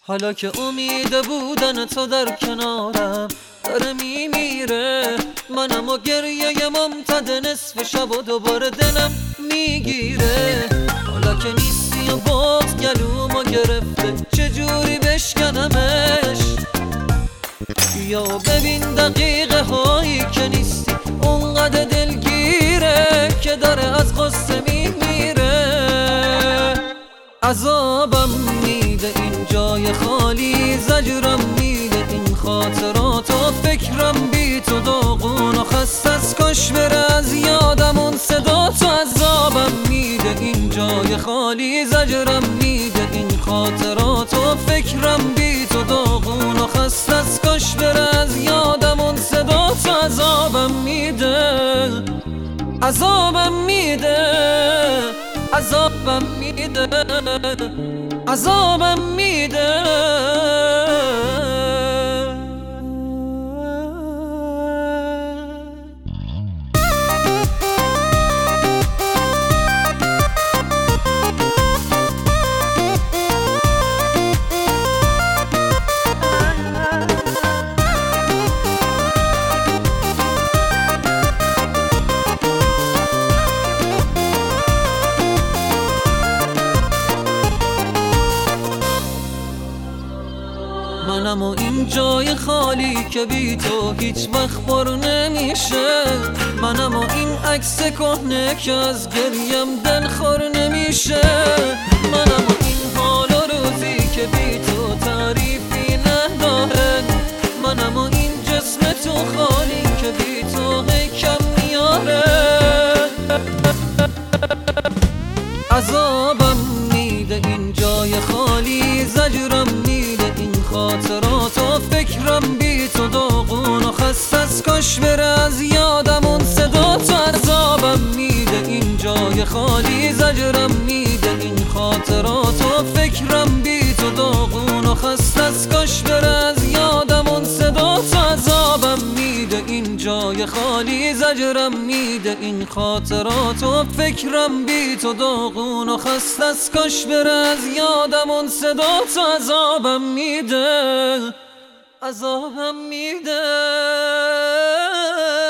حالا که امید بودن تو در کنارم داره میمیره، منم و گریه ممتد نصف شب و دوباره دلم میگیره. حالا که نیستی و بغض گلومو گرفته، چجوری بشکنمش؟ بیا و ببین دقیقه هایی که نیستی اونقدر دلگیره که داره از غصه میمیره. عذابم میده این جای خالی، زجرم میده این خاطرات و فکرم بی تو داغون و خسته از کاش بره از یادم اون صدا تو. عذابم میده این جای خالی، زجرم میده این خاطرات و فکرم بی تو داغون و خسته از کاش بره از یادم اون صدا تو. عذابم میده، عذابم میده، عذابم میده، عذابم میده. منم و این جای خالی که بی تو هیچ وقت پر نمیشه، منم و این عکس کهنه که از گریم دلخور نمیشه، منم و این حال و روزی که بی تو تعریفی نداره، منم و این جسم تو خالی که بی تو کم میاره. عذابم میده این جای خالی، زجرم میده این خاطرات و فکرم بی تو داغون و خسته از کاش بره از یادم اون صدا تو. عذابم میده این جای خالی، زجرم میده این خاطرات و فکرم بی تو داغون و خسته از کاش بره از یادم اون صدا تو. عذابم میده این جای خالی، زجرم میده این خاطرات و فکرم بی تو داغون و خسته از کاش بره از یادم اون صدا تو. عذابم میده، عذابم میده.